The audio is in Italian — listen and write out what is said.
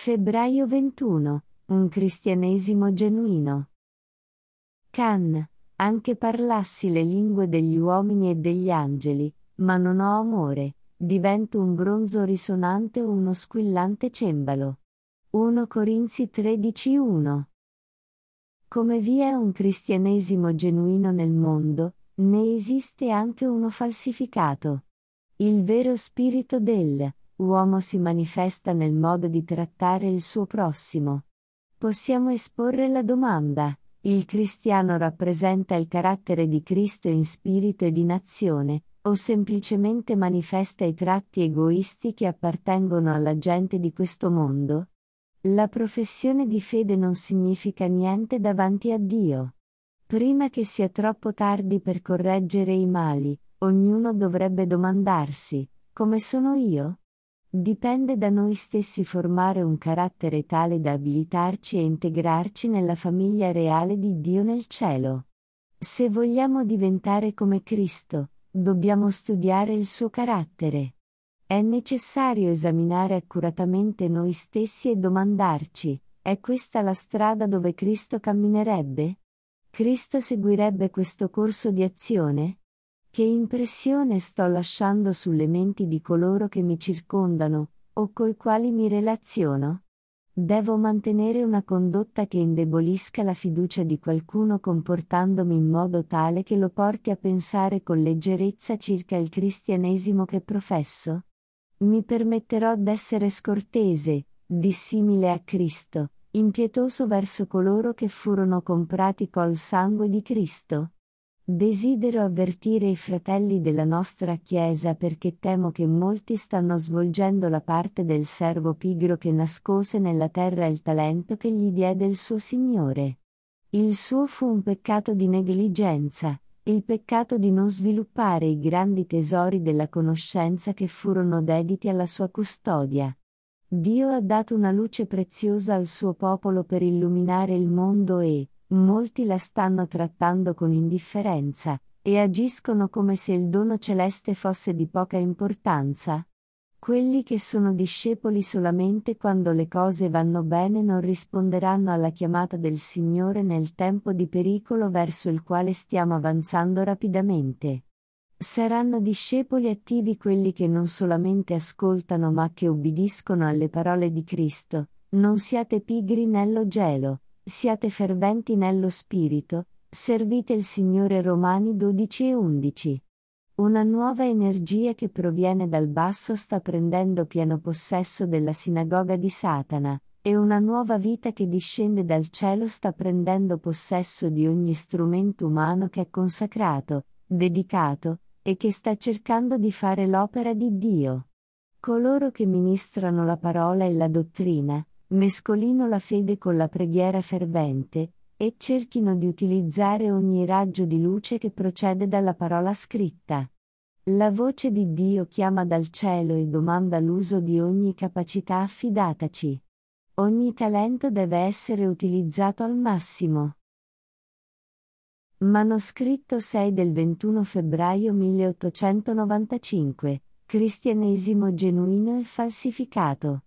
Febbraio 21. Un cristianesimo genuino. Can, anche parlassi le lingue degli uomini e degli angeli, ma non ho amore, divento un bronzo risonante o uno squillante cembalo. 1 Corinzi 13:1. Come vi è un cristianesimo genuino nel mondo, ne esiste anche uno falsificato. Il vero spirito dell'uomo si manifesta nel modo di trattare il suo prossimo. Possiamo esporre la domanda: il cristiano rappresenta il carattere di Cristo in spirito ed in azione, o semplicemente manifesta i tratti egoisti che appartengono alla gente di questo mondo? La professione di fede non significa niente davanti a Dio. Prima che sia troppo tardi per correggere i mali, ognuno dovrebbe domandarsi: come sono io? Dipende da noi stessi formare un carattere tale da abilitarci e integrarci nella famiglia reale di Dio nel cielo. Se vogliamo diventare come Cristo, dobbiamo studiare il suo carattere. È necessario esaminare accuratamente noi stessi e domandarci: è questa la strada dove Cristo camminerebbe? Cristo seguirebbe questo corso di azione? Che impressione sto lasciando sulle menti di coloro che mi circondano, o coi quali mi relaziono? Devo mantenere una condotta che indebolisca la fiducia di qualcuno comportandomi in modo tale che lo porti a pensare con leggerezza circa il cristianesimo che professo? Mi permetterò d'essere scortese, dissimile a Cristo, impietoso verso coloro che furono comprati col sangue di Cristo? Desidero avvertire i fratelli della nostra Chiesa perché temo che molti stanno svolgendo la parte del servo pigro che nascose nella terra il talento che gli diede il suo Signore. Il suo fu un peccato di negligenza, il peccato di non sviluppare i grandi tesori della conoscenza che furono dediti alla sua custodia. Dio ha dato una luce preziosa al suo popolo per illuminare il mondo e molti la stanno trattando con indifferenza, e agiscono come se il dono celeste fosse di poca importanza. Quelli che sono discepoli solamente quando le cose vanno bene non risponderanno alla chiamata del Signore nel tempo di pericolo verso il quale stiamo avanzando rapidamente. Saranno discepoli attivi quelli che non solamente ascoltano ma che ubbidiscono alle parole di Cristo: non siate pigri nello gelo, siate ferventi nello spirito, servite il Signore. Romani 12:11. Una nuova energia che proviene dal basso sta prendendo pieno possesso della sinagoga di Satana, e una nuova vita che discende dal cielo sta prendendo possesso di ogni strumento umano che è consacrato, dedicato, e che sta cercando di fare l'opera di Dio. Coloro che ministrano la parola e la dottrina, mescolino la fede con la preghiera fervente, e cerchino di utilizzare ogni raggio di luce che procede dalla parola scritta. La voce di Dio chiama dal cielo e domanda l'uso di ogni capacità affidataci. Ogni talento deve essere utilizzato al massimo. Manoscritto 6 del 21 febbraio 1895. Cristianesimo genuino e falsificato.